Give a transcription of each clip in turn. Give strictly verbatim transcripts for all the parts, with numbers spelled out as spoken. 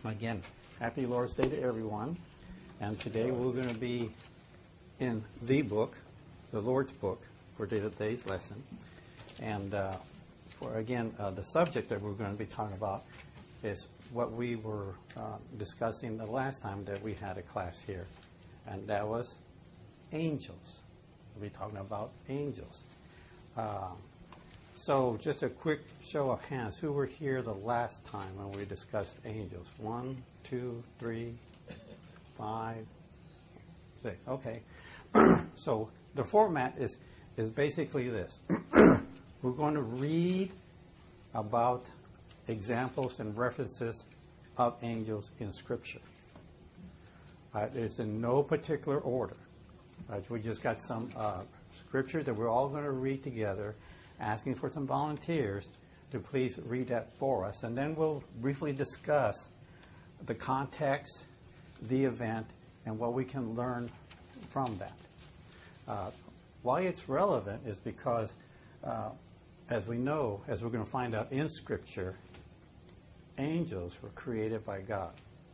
Again, happy Lord's Day to everyone. And today we're going to be in the book, the Lord's book, for today's lesson. And uh, for again, uh, the subject that we're going to be talking about is what we were uh, discussing the last time that we had a class here, and that was angels. We'll be talking about angels. Uh, so just a quick show of hands. Who were here the last time when we discussed angels? One, two, three, five, six. Okay. So the format is, is basically this. We're going to read about examples and references of angels in Scripture. Uh, it's in no particular order. Uh, we just got some uh, Scripture that we're all going to read together, asking for some volunteers to please read that for us. And then we'll briefly discuss the context, the event, and what we can learn from that. Uh, why it's relevant is because, uh, as we know, as we're going to find out in Scripture, angels were created by God.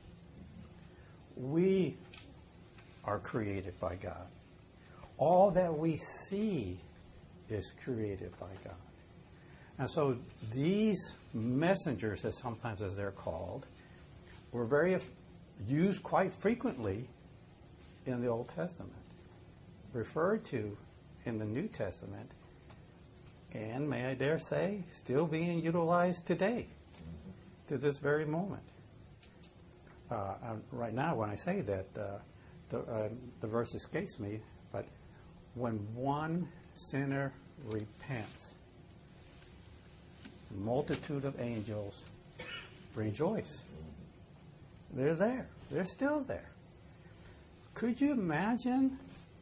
We are created by God. All that we see is created by God. And so these messengers, as sometimes as they're called, were very used quite frequently in the Old Testament, referred to in the New Testament, and may I dare say, still being utilized today, to this very moment. Uh, right now, when I say that, uh, the, uh, the verse escapes me, but when one sinner repents, a multitude of angels rejoice. They're there. They're still there. Could you imagine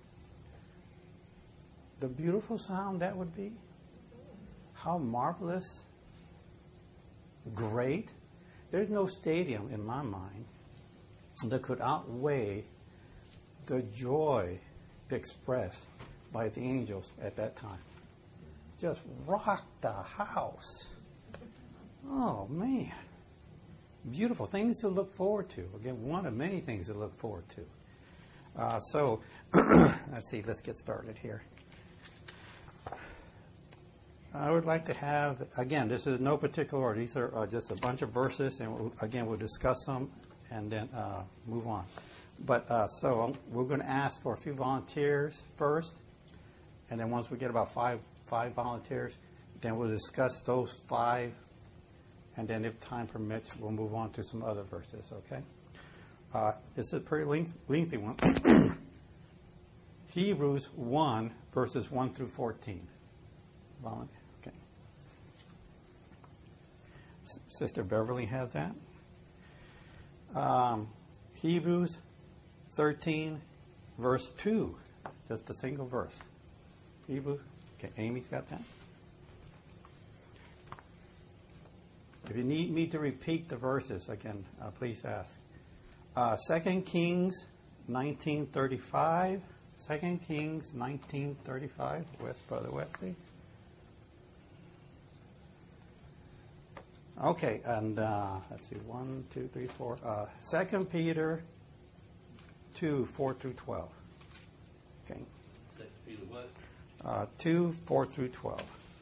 the beautiful sound that would be? How marvelous, great. There's no stadium in my mind that could outweigh the joy expressed by the angels at that time. Just rocked the house. Oh, man. Beautiful. Things to look forward to. Again, one of many things to look forward to. Uh, so, let's see. Let's get started here. I would like to have, again, this is no particular order. These are uh, just a bunch of verses, and we'll, again, we'll discuss them and then uh, move on. But uh, so um, we're going to ask for a few volunteers first, and then once we get about five five volunteers, then we'll discuss those five, and then if time permits, we'll move on to some other verses, okay? Uh, it's a pretty length, lengthy one. Hebrews one, verses one through fourteen. Volunteer. Okay. S- Sister Beverly has that. Um, Hebrews thirteen, verse two. Just a single verse. Hebrews. Okay, Amy's got that. If you need me to repeat the verses, again, uh, please ask. Uh, Second Kings nineteen thirty-five. Second Kings nineteen thirty-five. West, Brother Wesley. Okay, and uh, let's see, one, two, three, four. Uh, Second Peter two, four through twelve. Okay. Second Peter what? Uh, two, four through twelve.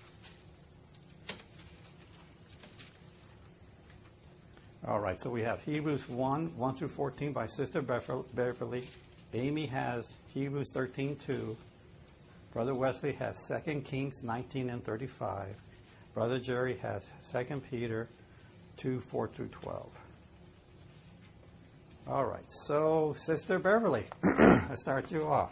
All right, so we have Hebrews one, one through fourteen by Sister Beverly. Amy has Hebrews thirteen, two. Brother Wesley has Second Kings nineteen and thirty-five. Brother Jerry has Second Peter two, four through twelve. All right, so Sister Beverly, let's start you off.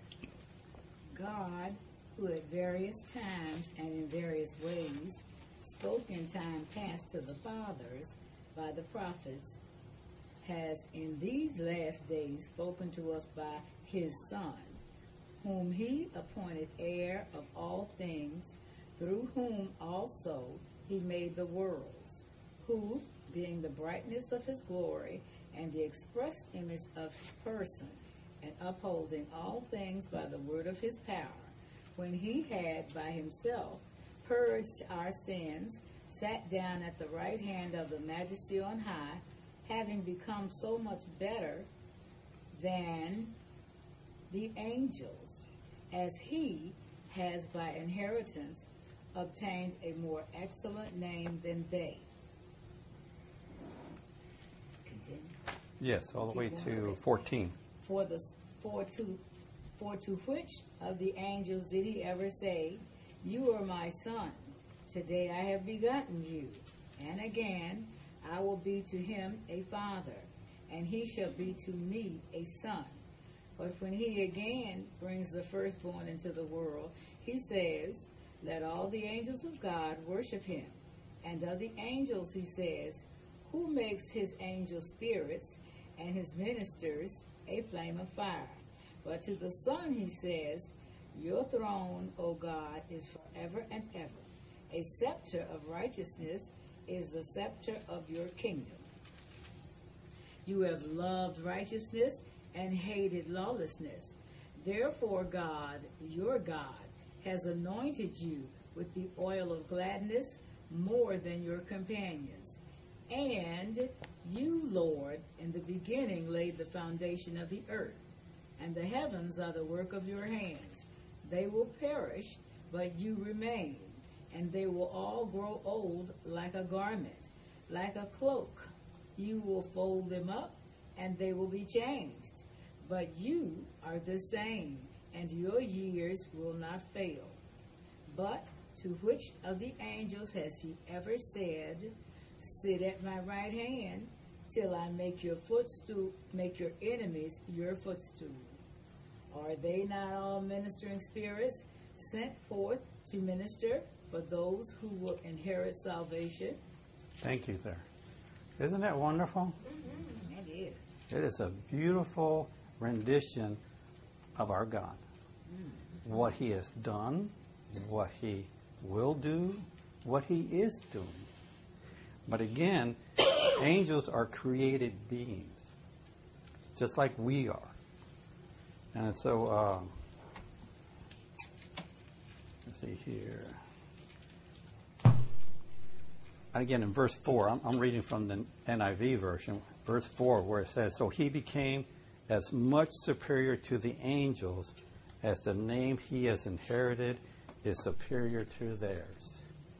God, who at various times and in various ways spoke in time past to the fathers by the prophets, has in these last days spoken to us by his Son, whom he appointed heir of all things, through whom also he made the worlds, who, being the brightness of his glory and the express image of his person, and upholding all things by the word of his power, when he had by himself purged our sins, sat down at the right hand of the Majesty on high, having become so much better than the angels, as he has by inheritance obtained a more excellent name than they. Continue. Yes, all the way Keep to going. fourteen. For the for to for to which of the angels did he ever say, "You are my son; today I have begotten you"? And again, "I will be to him a father, and he shall be to me a son." But when he again brings the firstborn into the world, he says, "Let all the angels of God worship him." And of the angels he says, "Who makes his angels spirits and his ministers a flame of fire?" But to the Son he says, "Your throne, O God, is forever and ever. A scepter of righteousness is the scepter of your kingdom. You have loved righteousness and hated lawlessness. Therefore God, your God, has anointed you with the oil of gladness more than your companions. And you, Lord, in the beginning laid the foundation of the earth, and the heavens are the work of your hands. They will perish, but you remain, and they will all grow old like a garment, like a cloak. You will fold them up, and they will be changed. But you are the same, and your years will not fail. But to which of the angels has he ever said, 'Sit at my right hand till I make your footstool, make your enemies your footstool'? Are they not all ministering spirits sent forth to minister for those who will inherit salvation?" Thank you there. Isn't that wonderful? Mm-hmm. That is. It is a beautiful rendition of our God. Mm. What he has done, what he will do, what he is doing. But again, angels are created beings, just like we are. And so, um, let's see here. Again, in verse four, I'm, I'm reading from the N I V version, verse four, where it says, "So he became as much superior to the angels as the name he has inherited is superior to theirs."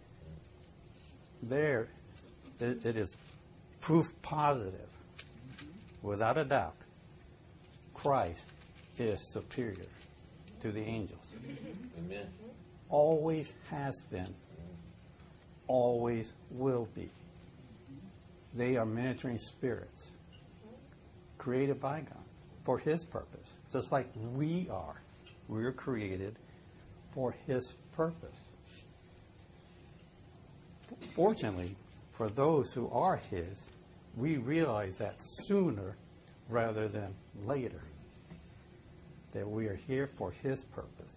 There, it, it is proof positive, without a doubt, Christ is superior to the angels. Amen. Always has been, always will be. They are ministering spirits created by God for his purpose, just like we are. We are created for his purpose. Fortunately, for those who are his, we realize that sooner rather than later, that we are here for his purpose.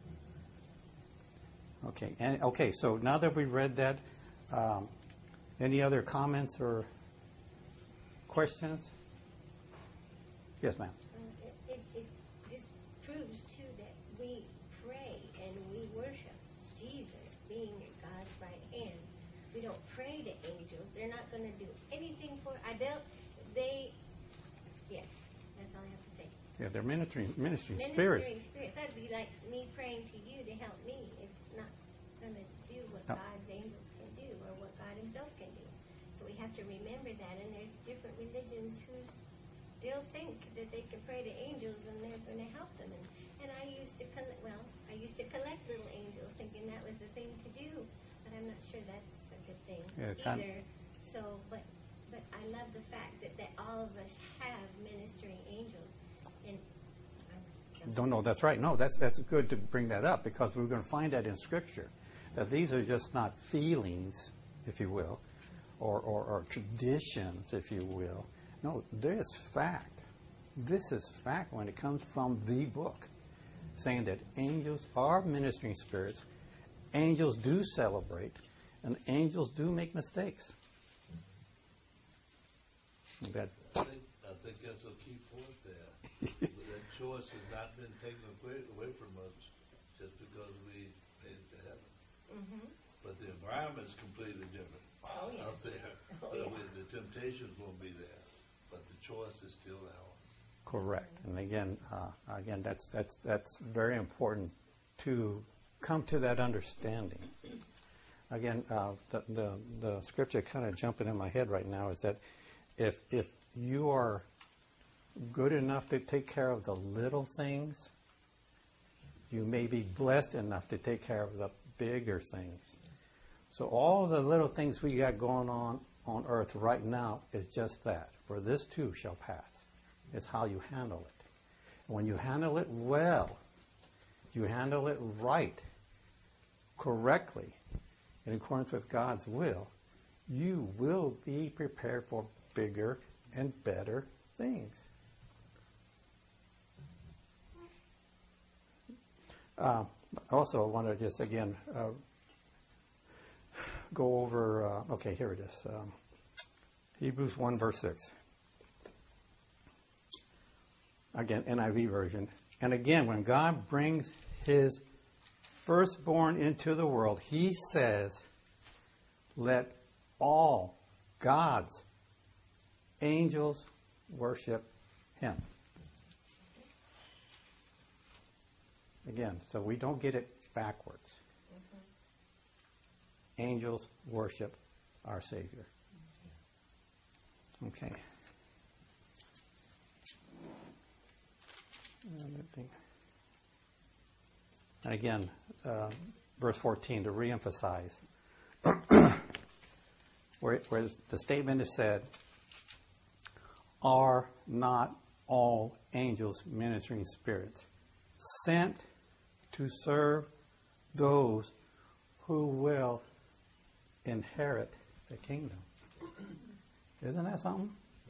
Okay, and okay, so now that we've read that, um, any other comments or questions? Yes, ma'am. Um, it, it, it just proves, too, that we pray and we worship Jesus being at God's right hand. We don't pray to angels. They're not going to do anything for I don't, they, yes, that's all I have to say. Yeah, they're ministering, ministering Ministering spirits. spirits. That'd be like me praying to you to help me. It's not going to do what No. God's angels can do or what God himself can do. So we have to remember that. And there's different religions who still think that they can pray to angels and they're going to help them. And, and I used to collect, well, I used to collect little angels thinking that was the thing to do. But I'm not sure that's a good thing Yeah, kind- either. So, but but I love the fact that, that all of us have ministering angels. And I'm, Don't know. That's right. No, that's that's good to bring that up because we're going to find that in Scripture that these are just not feelings, if you will, or, or, or traditions, if you will. No, there is fact. This is fact when it comes from the book, saying that angels are ministering spirits, angels do celebrate, and angels do make mistakes. That I think, I think that's a key point there. That choice has not been taken away, away from us just because we made it to heaven. Mm-hmm. But the environment is completely different. Oh, yeah. out there. Oh, But yeah. we- the temptations won't be there, but the choice is still ours. Correct. And again, uh, again, that's that's that's very important to come to that understanding. Again, uh, the, the the scripture kind of jumping in my head right now is that if if you are good enough to take care of the little things, you may be blessed enough to take care of the bigger things. So all the little things we got going on on earth right now is just that. For this too shall pass. It's how you handle it. When you handle it well, you handle it right, correctly, in accordance with God's will, you will be prepared for bigger and better things. Uh, also, I want to just again uh, go over, uh, okay, here it is. Um, Hebrews one, verse six. Again, N I V version. And again, when God brings his firstborn into the world, he says, let all God's angels worship him. Again, so we don't get it backwards. Mm-hmm. Angels worship our Savior. Okay. And again, uh, verse fourteen, to reemphasize, where, where the statement is said, are not all angels ministering spirits sent to serve those who will inherit the kingdom? Isn't that something?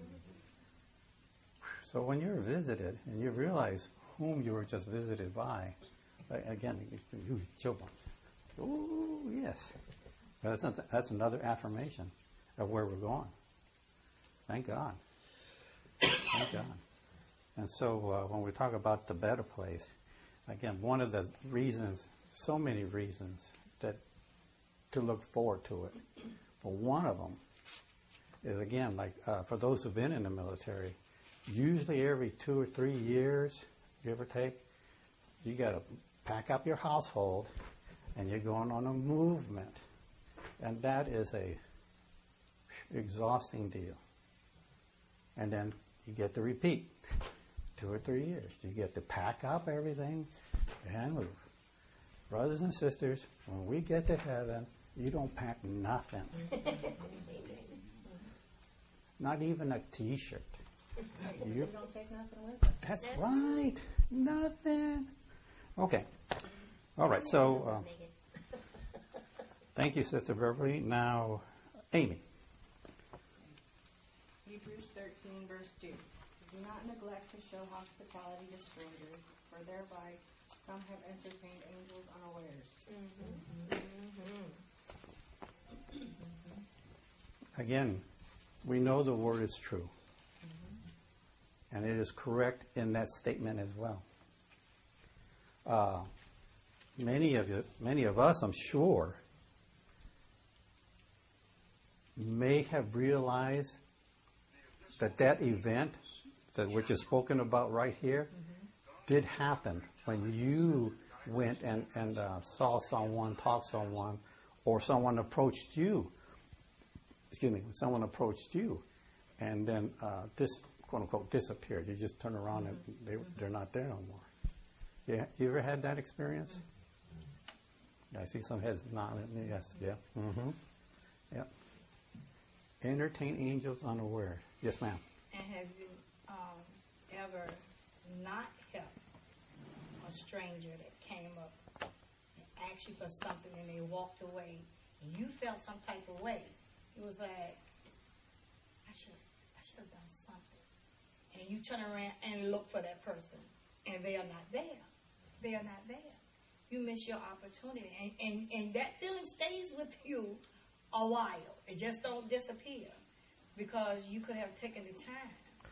So when you're visited and you realize whom you were just visited by, again, you chill bumps. Oh, yes. That's, that's another affirmation of where we're going. Thank God. Thank God. And so uh, when we talk about the better place, again, one of the reasons, so many reasons, that to look forward to it. But one of them is, again, like uh, for those who've been in the military, usually every two or three years, give or take, you got to pack up your household and you're going on a movement. And that is a exhausting deal. And then you get to repeat two or three years. You get to pack up everything and move. Brothers and sisters, when we get to heaven, you don't pack nothing. Not even a T-shirt. You don't take nothing with us. That's right. Nothing. Okay. All right. So, uh, thank you, Sister Beverly. Now, Amy. Hebrews thirteen, verse two. Do not neglect to show hospitality to strangers, for thereby some have entertained angels unawares. Mm-hmm. Mm-hmm. Again, we know the word is true. And it is correct in that statement as well. Uh, many of you, many of us, I'm sure, may have realized that that event, that which is spoken about right here, did happen when you went and, and uh, saw someone, talked to someone, or someone approached you. Excuse me, someone approached you, and then uh, this, quote unquote, disappeared. You just turn around and they, they're not there no more. Yeah, you ever had that experience? I see some heads nodding. Yes, yeah. Mm-hmm. Yep. Entertain angels unaware. Yes, ma'am. And have you um, ever not helped a stranger that came up and asked you for something and they walked away and you felt some type of way? It was like, I should I should have done something. And you turn around and look for that person and they are not there. They are not there. You miss your opportunity. And, and, and that feeling stays with you a while. It just don't disappear. Because you could have taken the time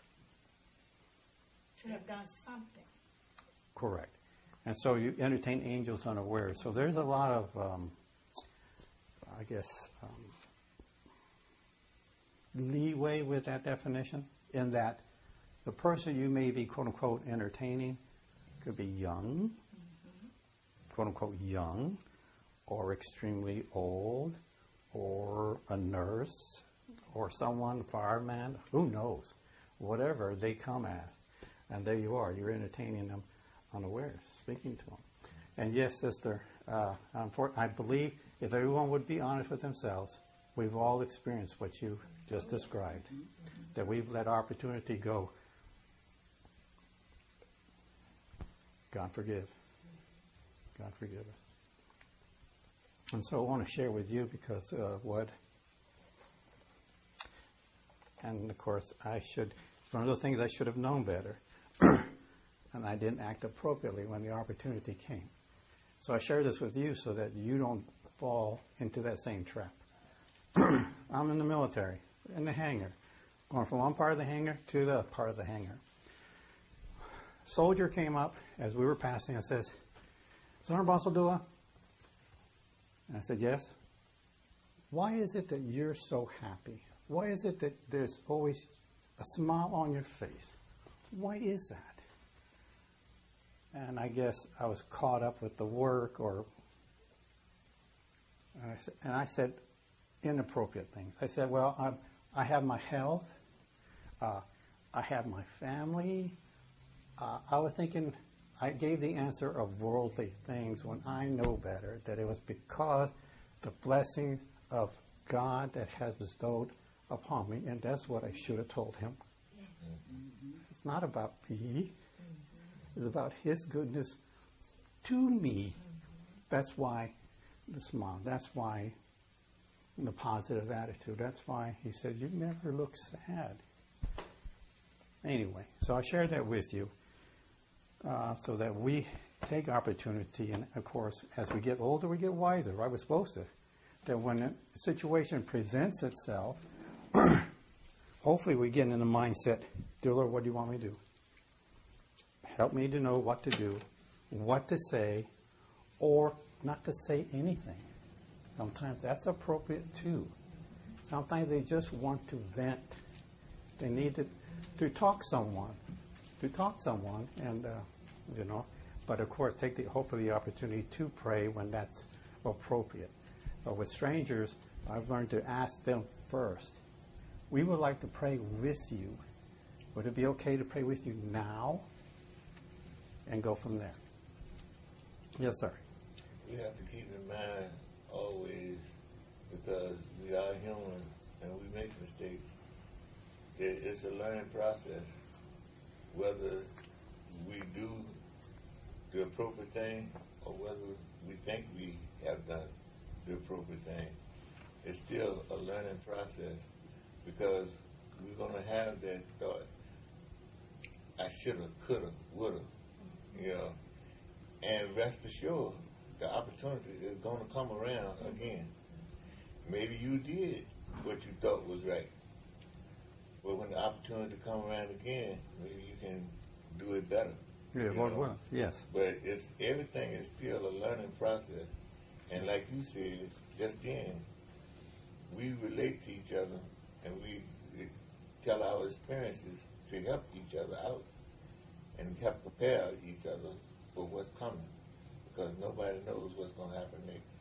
to have done something. Correct. And so you entertain angels unaware. So there's a lot of, um, I guess, um, leeway with that definition in that the person you may be, quote unquote, entertaining could be young, quote unquote, young, or extremely old, or a nurse, or someone, fireman, who knows, whatever they come as. And there you are, you're entertaining them unawares, speaking to them. And yes, sister, uh, I believe if everyone would be honest with themselves, we've all experienced what you just described, that we've let opportunity go. God forgive. God forgive us. And so I want to share with you because uh, what, and of course I should, one of the things I should have known better, and I didn't act appropriately when the opportunity came. So I share this with you so that you don't fall into that same trap. I'm in the military, in the hangar, going from one part of the hangar to the other part of the hangar. Soldier came up as we were passing and says, Sergeant Basildua? And I said, yes. Why is it that you're so happy? Why is it that there's always a smile on your face? Why is that? And I guess I was caught up with the work or, and I said, and I said inappropriate things. I said, well, I'm, I have my health. Uh, I have my family. Uh, I was thinking, I gave the answer of worldly things when I know better, that it was because the blessings of God that has bestowed upon me, and that's what I should have told him. Mm-hmm. It's not about me. Mm-hmm. It's about his goodness to me. Mm-hmm. That's why the smile. That's why the positive attitude. That's why he said, you never look sad. Anyway, so I shared that with you. Uh, so that we take opportunity, and of course, as we get older, we get wiser, right? We're supposed to. That when a situation presents itself, hopefully we get in the mindset, dear Lord, what do you want me to do? Help me to know what to do, what to say, or not to say anything. Sometimes that's appropriate too. Sometimes they just want to vent. They need to, to talk someone, to talk someone, and uh, you know, but of course take the hopefully the opportunity to pray when that's appropriate. But with strangers, I've learned to ask them first. We would like to pray with you. Would it be okay to pray with you now? And go from there. Yes, sir. We have to keep in mind always, because we are human and we make mistakes, that it's a learning process. Whether we do the appropriate thing or whether we think we have done the appropriate thing, it's still a learning process, because we're going to have that thought, I should have, could have, would have, you know, and rest assured, the opportunity is going to come around again. Maybe you did what you thought was right, but when the opportunity come around again, maybe you can do it better. Yeah, Lord will. Yes. But it's everything is still a learning process, and like you said just then, we relate to each other and we, we tell our experiences to help each other out and help prepare each other for what's coming, because nobody knows what's going to happen next.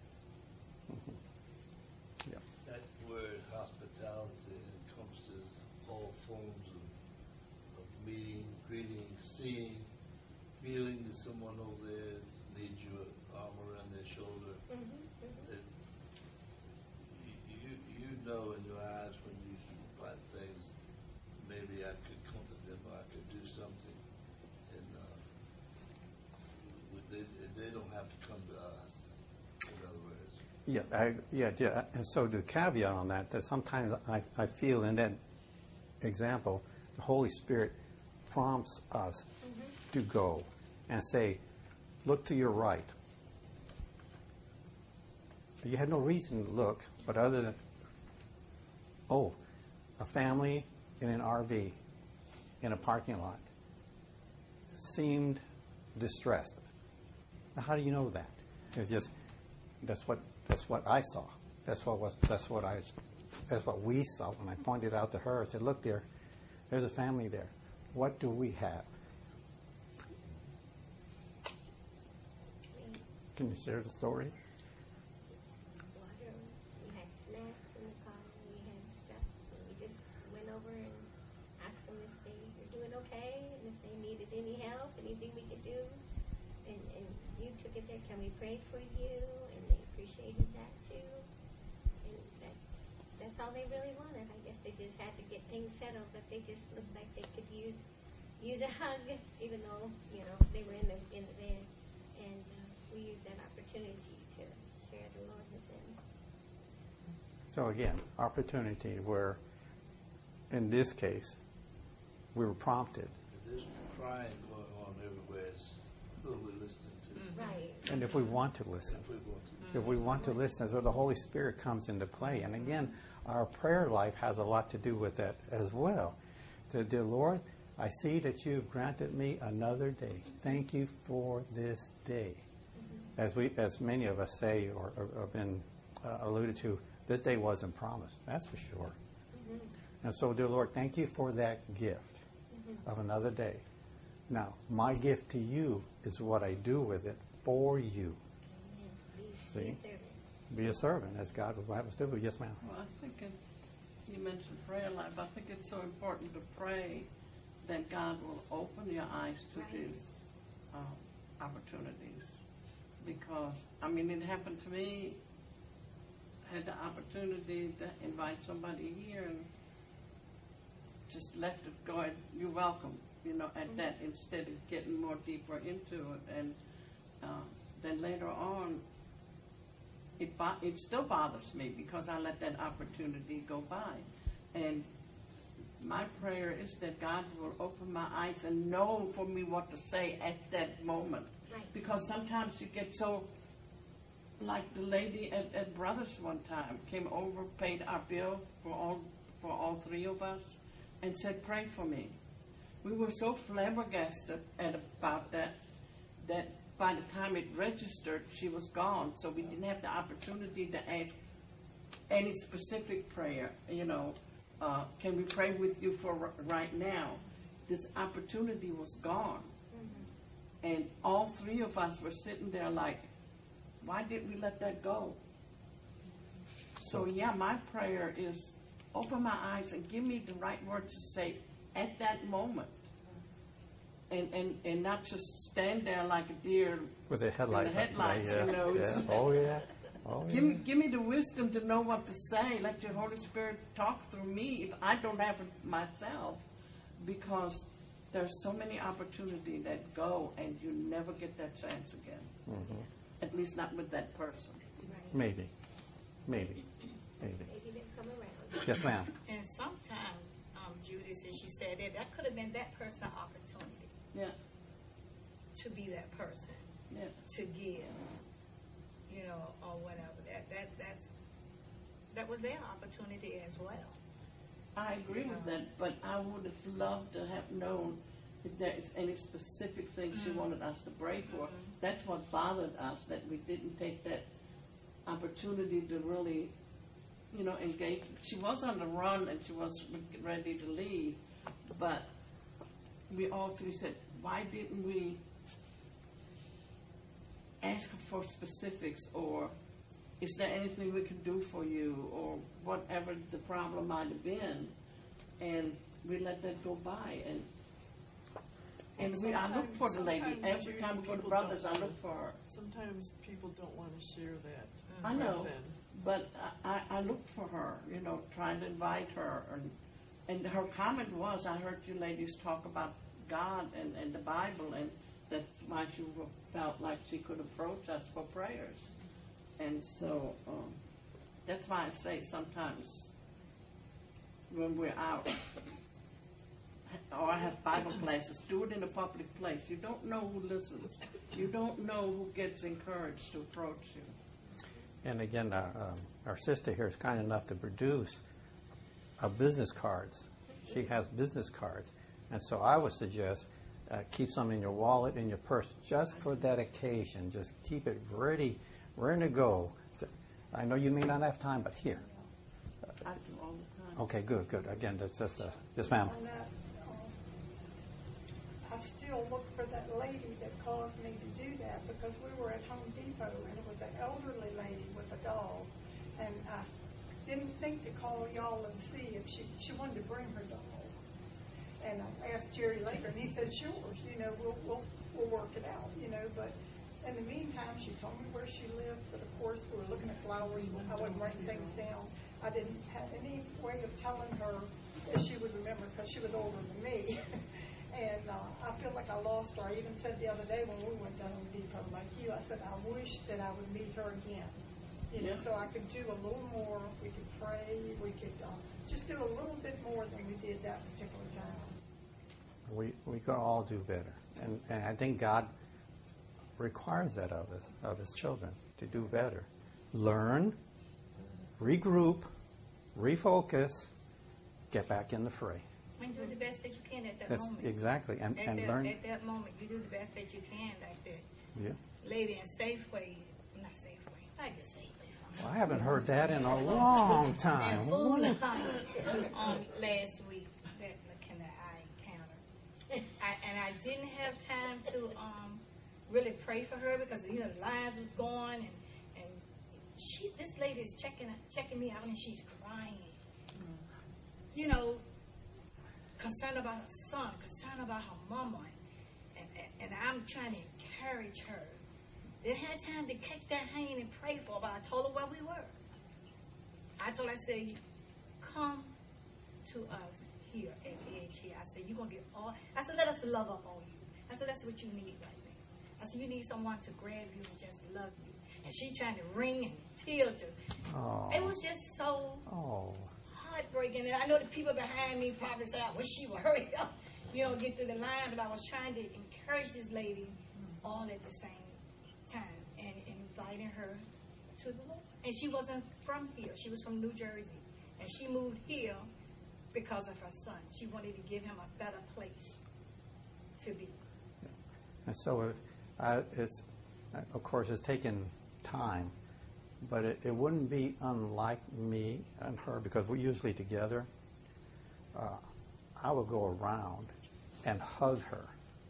Mm-hmm. Yeah. That word hospitality encompasses all forms of, of meeting, greeting, seeing, feeling that someone over there needs your arm around their shoulder. Mm-hmm, mm-hmm. That you, you, you know in your eyes when you find things, maybe I could comfort them or I could do something. And uh, they, they don't have to come to us, in other words. Yeah, I, yeah, yeah. And so to caveat on that, that sometimes I, I feel in that example, the Holy Spirit prompts us mm-hmm. to go and say, look to your right. You had no reason to look, but other than, oh, a family in an R V in a parking lot seemed distressed. Now, how do you know that? It's just, that's what that's what I saw. That's what was that's what I that's what we saw when I pointed out to her. I said, look there, there's a family there. What do we have? Can you share the story? Water. We had snacks in the car. We had stuff. And we just went over and asked them if they were doing okay and if they needed any help, anything we could do. And, and you took it there. Can we pray for you? And they appreciated that too. And that's, that's all they really wanted. I guess they just had to get things settled, but they just looked like they could use use a hug, even though, you know, they were in the in the van. And uh, we used that opportunity to share the Lord with them. So again, opportunity where, in this case, we were prompted. There's crying going on everywhere. It's who we're listening to. Right. And if we want to listen, If we want to. if we want to listen, so the Holy Spirit comes into play. And again, our prayer life has a lot to do with that as well. So, dear Lord, I see that you've granted me another day. Thank you for this day. As we, as many of us say or have been uh, alluded to, this day wasn't promised. That's for sure. Mm-hmm. And so, dear Lord, thank you for that gift mm-hmm. of another day. Now, my gift to you is what I do with it for you. Be, See? be a servant. Be a servant, as God would have us do. Yes, ma'am. Well, I think it's, you mentioned prayer life. I think it's so important to pray that God will open your eyes to Right. these um, opportunities. Because, I mean, it happened to me. I had the opportunity to invite somebody here and just left it going, you're welcome, you know, at mm-hmm. that, instead of getting more deeper into it. And uh, then later on, it, bo- it still bothers me because I let that opportunity go by. And my prayer is that God will open my eyes and know for me what to say at that moment. Right. Because sometimes you get so, like the lady at, at Brothers one time came over, paid our bill for all for all three of us, and said, pray for me. We were so flabbergasted at about that, that by the time it registered, she was gone. So we didn't have the opportunity to ask any specific prayer, you know, uh, can we pray with you for r- right now? This opportunity was gone. Mm-hmm. And all three of us were sitting there like, why did we let that go? So, yeah, my prayer is open my eyes and give me the right words to say at that moment. And, and, and not just stand there like a deer With a headlight. in the headlights, yeah, you know. Yeah. It's- Oh, yeah. Oh, yeah. Give me, give me the wisdom to know what to say. Let your Holy Spirit talk through me if I don't have it myself, because there's so many opportunities that go and you never get that chance again. Mm-hmm. At least not with that person. Right. Maybe. Maybe. Maybe. Maybe they'll come around. Yes, ma'am. And sometimes, um, Judy, as you said, that, that could have been that person's opportunity Yeah, to be that person, yeah. to give, you know, or whatever. That that that's that was their opportunity as well. I agree with that, but I would have loved to have known if there is any specific things she wanted us to pray for. Mm-hmm. That's what bothered us, that we didn't take that opportunity to really, you know, engage. She was on the run and she was ready to leave, but we all three said, why didn't we ask her for specifics, or is there anything we can do for you, or whatever the problem might have been, and we let that go by. And and we, I look for the lady Sometimes every you- time we go to people Brothers. don't I look want- for her. Sometimes people don't want to share that. I right know, then. but I, I looked for her, you know, trying to invite her, and and her comment was, I heard you ladies talk about God and, and the Bible, and that's why she felt like she could approach us for prayers. And so um, that's why I say sometimes when we're out, or I have Bible classes, do it in a public place. You don't know who listens. You don't know who gets encouraged to approach you. And again, uh, um, our sister here is kind enough to produce uh, business cards. She has business cards. And so I would suggest uh, keep some in your wallet, in your purse, just for that occasion. Just keep it ready, ready to go. I know you may not have time, but here, uh, I do all the time. Okay, good, good. Again, that's just a, yes, ma'am. On that, um, I still look for that lady that caused me to do that because we were at Home Depot and it was an elderly lady with a dog. And I didn't think to call y'all and see if she, she wanted to bring her dog. And I asked Jerry later and he said, sure, you know, we'll, we'll, we'll work it out, you know, but in the meantime, she told me where she lived, but of course, we were looking at flowers. I wasn't writing things down. I didn't have any way of telling her that she would remember because she was older than me. and uh, I feel like I lost her. I even said the other day when we went down to Depot, like you, I said, I wish that I would meet her again. You know, Yeah. so I could do a little more. We could pray. We could uh, just do a little bit more than we did that particular time. We we can all do better, and, and I think God requires that of us, of His children, to do better. Learn, regroup, refocus, get back in the fray. And do the best that you can at that That's moment. exactly, and, At, and that, learn. at that moment, you do the best that you can, like that Yeah. lady in Safeway, not Safeway, I get Safeway from Well, I haven't heard that in a long time. And food um, last week that McKenna I encountered. I, and I didn't have time to um, really pray for her because, you know, the lines was going and, and she, this lady is checking checking me out and she's crying. You know, concerned about her son, concerned about her mama. And, and, and I'm trying to encourage her. Didn't have time to catch that hand and pray for her, but I told her where we were. I told her, I said, come to us here at Edge here. I said, you're going to get all, I said, let us love up on you. I said, that's what you need right now. I said, you need someone to grab you and just love you. And she trying to ring and tilt her. Oh. It was just so Oh. heartbreaking. And I know the people behind me probably say, I wish she would hurry up, you know, get through the line. But I was trying to encourage this lady all at the same time and inviting her to the Lord. And she wasn't from here. She was from New Jersey. And she moved here because of her son. She wanted to give him a better place to be. And so it, uh, it's, of course, it's taken time, but it, it wouldn't be unlike me and her because we're usually together. Uh, I would go around and hug her,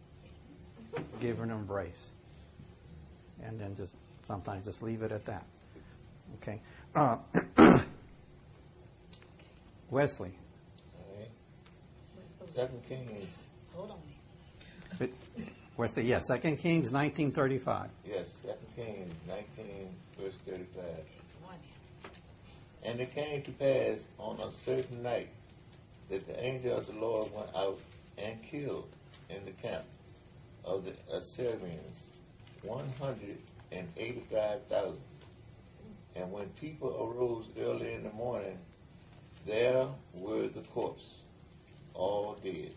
give her an embrace, and then just sometimes just leave it at that. Okay. Uh, Wesley. All right. Second Kings. Hold on. It- Wesley, yes. Second Kings nineteen thirty-five. Yes, Second Kings nineteen, verse thirty-five. One. And it came to pass on a certain night that the angel of the Lord went out and killed in the camp of the Assyrians one hundred and eighty-five thousand. And when people arose early in the morning, there were the corpses, all dead.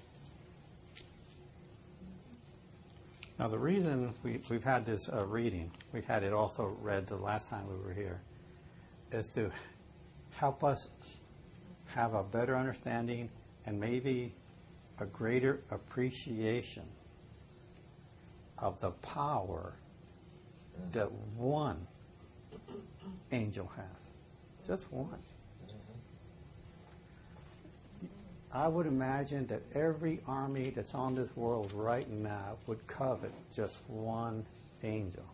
Now, the reason we, we've had this uh, reading, we had it also read the last time we were here, is to help us have a better understanding and maybe a greater appreciation of the power that one angel has. Just one. I would imagine that every army that's on this world right now would covet just one angel.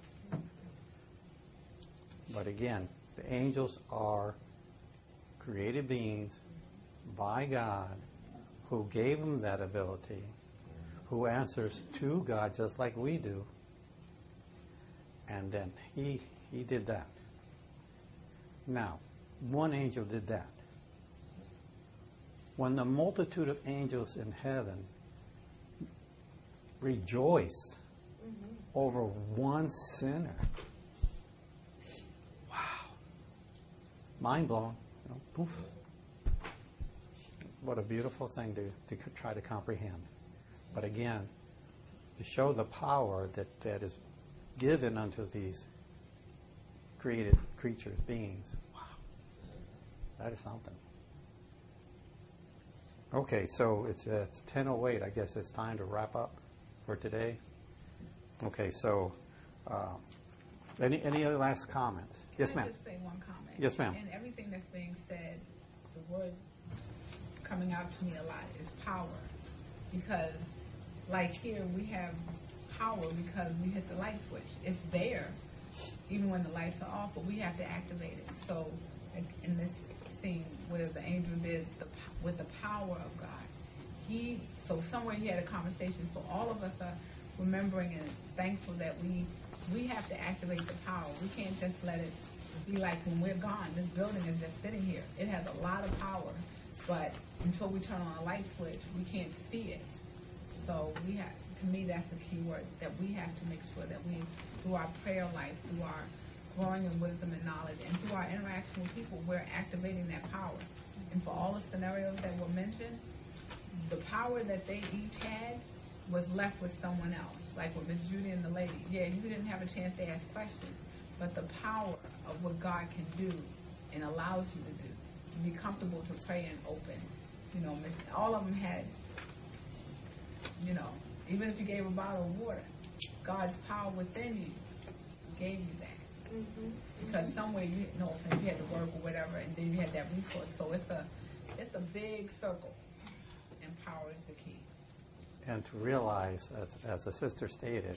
But again, the angels are created beings by God who gave them that ability, who answers to God just like we do. And then he he did that. Now, one angel did that. When the multitude of angels in heaven rejoiced mm-hmm. over one sinner, wow, mind blown. You know, poof. What a beautiful thing to, to try to comprehend. But again, to show the power that, that is given unto these created creatures, beings. Wow, that is something. Okay, so it's, uh, it's ten oh eight. I guess it's time to wrap up for today. Okay, so uh, any any other last comments? Yes, Can I ma'am. just say one comment? Yes, ma'am. And everything that's being said, the word coming out to me a lot is power. Because, like here, we have power because we hit the light switch. It's there, even when the lights are off, but we have to activate it. So, in this scene, where the angel did the, with the power of God, he, so somewhere he had a conversation. So all of us are remembering and thankful that we we have to activate the power. We can't just let it be like when we're gone. This building is just sitting here. It has a lot of power, but until we turn on a light switch, we can't see it. So we have, to me, that's the key word, that we have to make sure that we, through our prayer life, through our growing in wisdom and knowledge, and through our interaction with people, we're activating that power. And for all the scenarios that were mentioned, the power that they each had was left with someone else. Like with Miss Judy and the lady. Yeah, you didn't have a chance to ask questions, but the power of what God can do and allows you to do, to be comfortable to pray and open. You know, all of them had, you know, even if you gave a bottle of water, God's power within you gave you that. Mm-hmm. Because somewhere you, no offense, you had to work or whatever, and then you had that resource. So it's a, it's a big circle, and power is the key. And to realize, as, as the sister stated,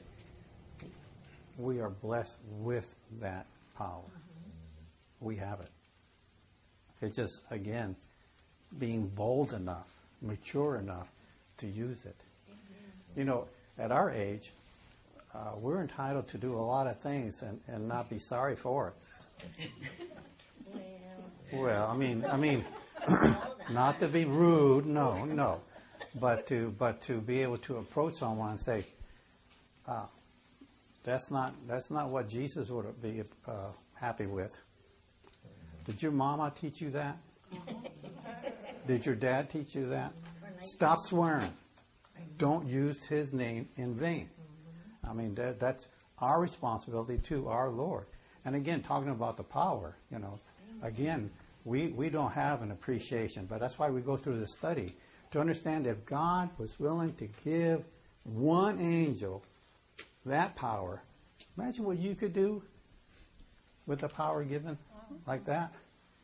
we are blessed with that power. Mm-hmm. We have it. It's just, again, being bold enough, mature enough to use it. Mm-hmm. You know, at our age, uh, we're entitled to do a lot of things and, and not be sorry for it. Well, well I mean, I mean, not to be rude, no, no. But to but to be able to approach someone and say, uh, that's not that's not what Jesus would be uh, happy with. Did your mama teach you that? Did your dad teach you that? Stop swearing. Don't use his name in vain. I mean, that, that's our responsibility to our Lord. And again, talking about the power, you know, again, we, we don't have an appreciation, but that's why we go through this study. To understand if God was willing to give one angel that power, imagine what you could do with the power given like that.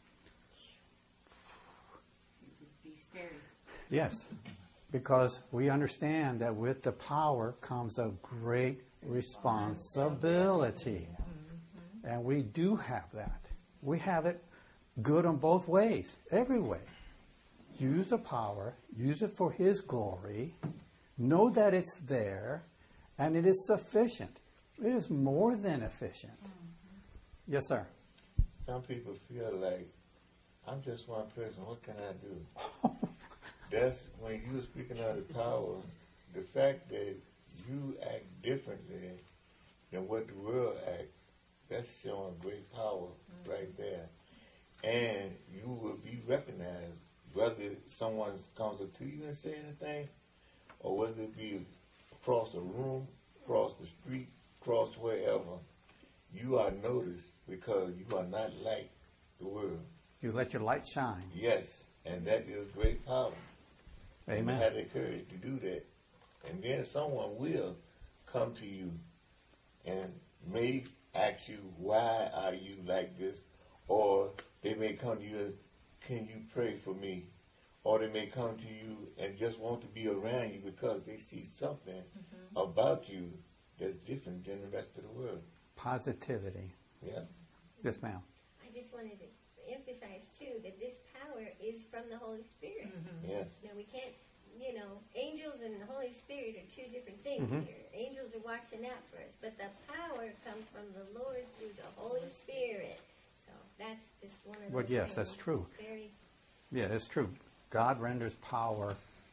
You would be scary. Yes, because we understand that with the power comes a great responsibility. And we do have that. We have it good on both ways, every way. Use the power, use it for His glory, know that it's there, and it is sufficient. It is more than efficient. Mm-hmm. Yes, sir. Some people feel like, I'm just one person, what can I do? That's when you were speaking of the power, the fact that you act differently than what the world acts, that's showing great power mm-hmm. right there. And you will be recognized. Whether someone comes up to you and say anything, or whether it be across the room, across the street, across wherever, you are noticed because you are not like the world. You let your light shine. Yes, and that is great power. Amen. And you have the courage to do that. And then someone will come to you and may ask you, why are you like this? Or they may come to you and, can you pray for me? Or they may come to you and just want to be around you because they see something mm-hmm. about you that's different than the rest of the world. Positivity. Yeah. Yes, ma'am. I just wanted to emphasize, too, that this power is from the Holy Spirit. Mm-hmm. Yes. Now, we can't, you know, angels and the Holy Spirit are two different things mm-hmm. here. Angels are watching out for us, but the power comes from the Lord through the Holy Spirit. That's just one of those Well, yes, things. that's true. Very yeah, that's true. God renders power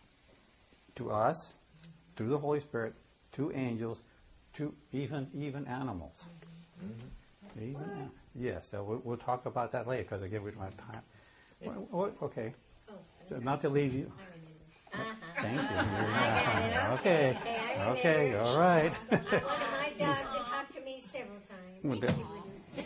to us, through the Holy Spirit, to angels, to even even animals. Mm-hmm. Even an- yes, so we'll, we'll talk about that later because again we don't have time. Well, well, okay, oh, so not to leave you. I remember. Uh-huh. Thank you. I got it. Okay. Okay, I Okay. remember. All right. I wanted my dog to talk to me several times. Well, She that- wouldn't.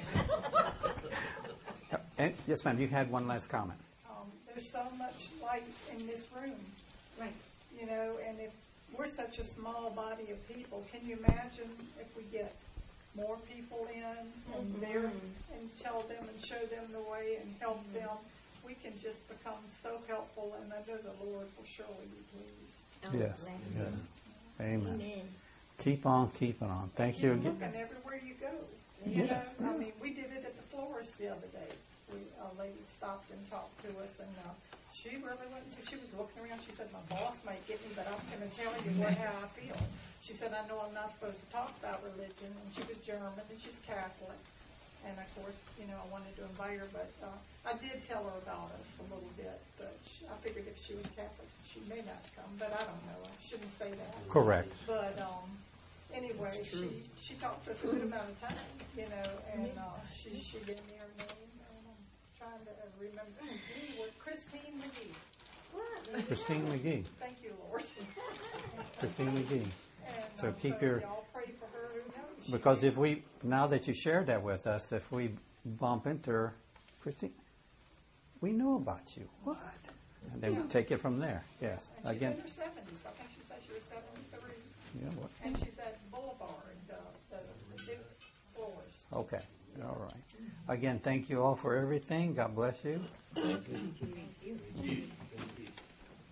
And, yes, ma'am. You had one last comment. Um, there's so much light in this room. Right. You know, and if we're such a small body of people, can you imagine if we get more people in and Mm-hmm. there and tell them and show them the way and help mm-hmm. them we can just become so helpful, and I know the Lord will surely be pleased. Oh, Yes. bless Yeah. you. Amen. Amen. Keep on keeping on. Thank you Keep again. looking everywhere you go. You Yes. know, I mean, we did it at the florist the other day. We, a lady stopped and talked to us, and uh, she really went into, she was looking around. She said, my boss might get me, but I'm going to tell you what, how I feel. She said, I know I'm not supposed to talk about religion, and she was German, and she's Catholic. And of course, you know, I wanted to invite her, but uh, I did tell her about us a little bit. But she, I figured if she was Catholic, she may not come. But I don't know. I shouldn't say that. Correct. But um, anyway, she she talked to us a good amount of time, you know, and uh, she she gave me her name, and I'm trying to uh, remember. McGee, what Christine McGee. What? Christine McGee. Thank you, Lord. Christine McGee. And, So uh, keep so your- y'all pray for her. Who knows? She Because may- if we, now that you shared that with us, if we bump into her, Christine, we knew about you. What? And then we take it from there. Yes. And she's Again. in her seventies. I think she said she was seventy-three. Yeah, what? And she's at Boulevard, uh, the, the big floors. Okay. All right. Again, thank you all for everything. God bless you. Thank you.